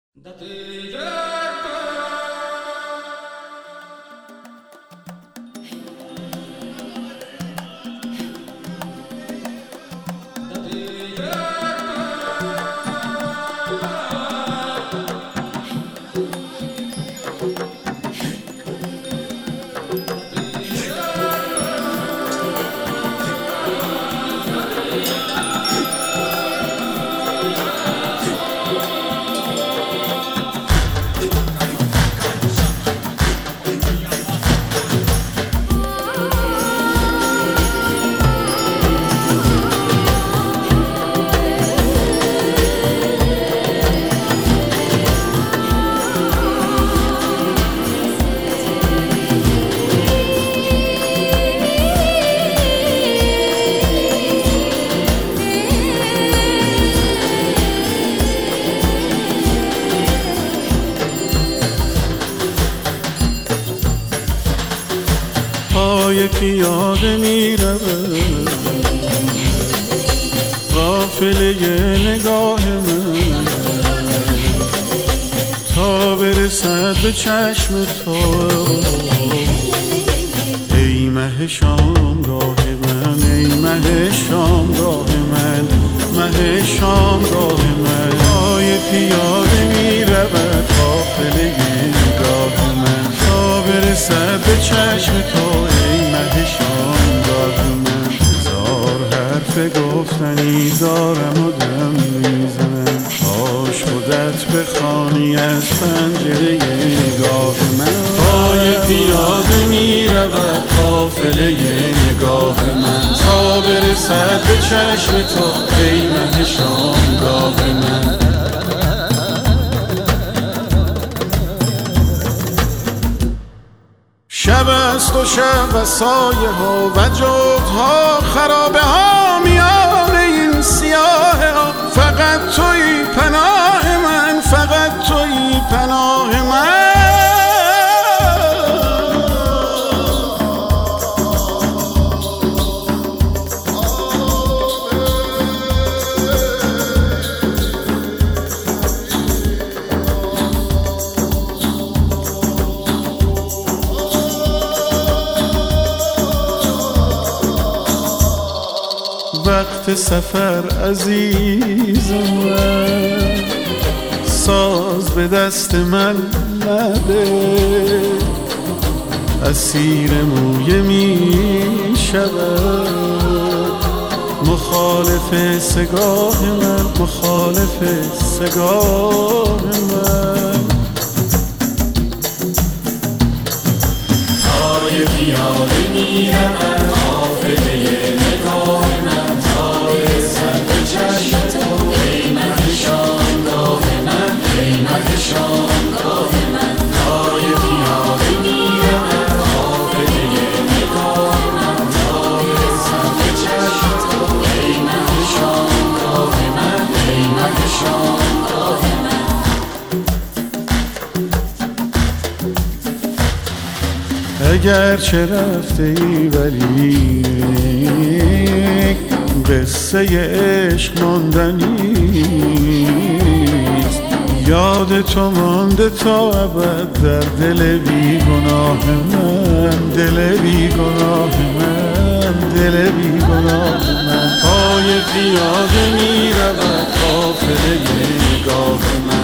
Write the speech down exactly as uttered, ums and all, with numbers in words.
پای پیاده می رود غافل یه نگاه من تا برسد به چشم تو. ای مه شامگاه من، ای مه شامگاه من، مه شامگاه من. پای پیاده می رود غافل یه نگاه من تا برسد به چشم تو. ای مه شامگاه من. هزار حرف گفتنی دارم و دم میزنم، کاش خودت بخوانی از پنجره نگاه من. پای پیاده می رود غافل یه نگاه من تا برسد به چشم تو. ای مه شامگاه من. شب است و شب و سایه ها و جغدها، خرابه ها میان این سیاه ها. فقط تویی پناه من، فقط تویی پناه من. وقت سفر عزیزم من، ساز به دست من نده. اسیر مویه می شود مخالف سگاه من، مخالف سگاه من. پای پیاده می رود غافل یه نگاه من تا برسد به چشم تو. ای مه شامگاه من، ای مه شامگاه من. پای پیاده می رود غافل یه نگاه من تا برسد به چشم تو. ای مه شامگاه من، ای مه شامگاه من. اگر چه رفته ای ولی قصه عشق ماندنیست. یاد تو مانده تا ابد در دل بیگناه من، دل بیگناه من، دل بیگناه من. پای پیاده می رود غافل یه نگاه من